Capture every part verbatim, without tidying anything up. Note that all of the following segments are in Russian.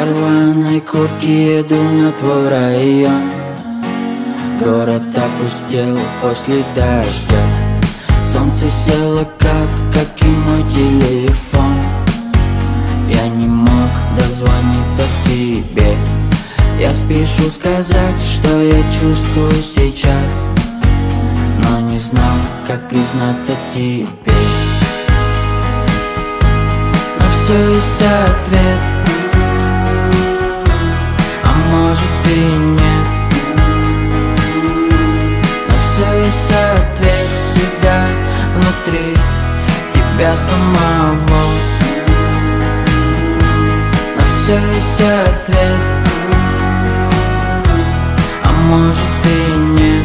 Я рваной куртке еду на твой район. Город опустел после дождя. Солнце село, как, как и мой телефон. Я не мог дозвониться к тебе. Я спешу сказать, что я чувствую сейчас, но не знал, как признаться тебе. Но все есть ответ, а может и нет. Но все есть ответ всегда внутри тебя самого. Но все есть ответ, а может и нет.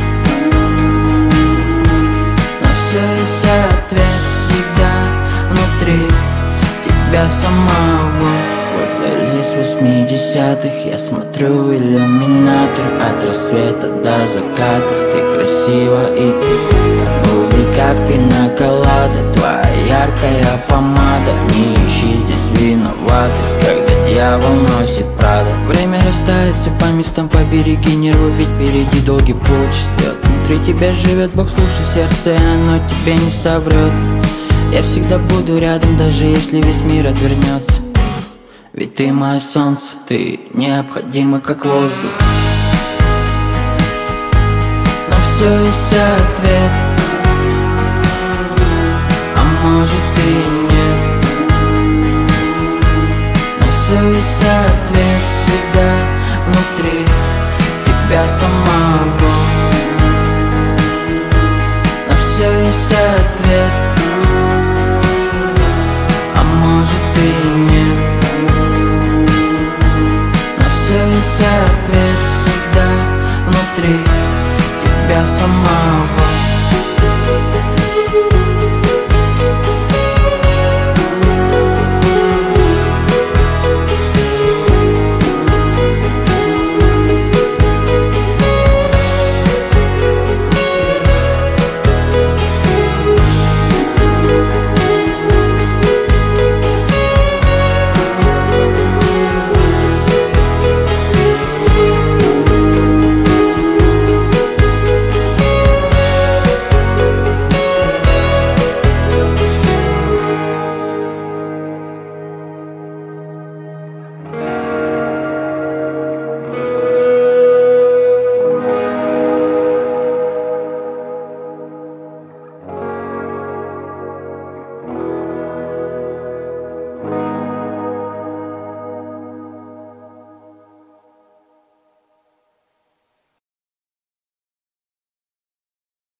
Но все есть ответ всегда внутри тебя самого. Твой плейлист восьмидесятых, я смотрю в иллюминатор. От рассвета до заката ты красива и губы как пинаколада. Твоя яркая помада, не ищи здесь виноватых, когда дьявол носит Прада. Время растается по местам, побереги нервы, ведь впереди долгий путь ждет. Внутри тебя живет Бог, слушай сердце, оно тебе не соврет. Я всегда буду рядом, даже если весь мир отвернется. Ведь ты мое солнце, ты необходима как воздух. Но все есть ответ, а может и нет. Но все есть ответ всегда внутри тебя самого. Но все есть ответ, а может и нет. Но все есть ответ всегда внутри тебя самого.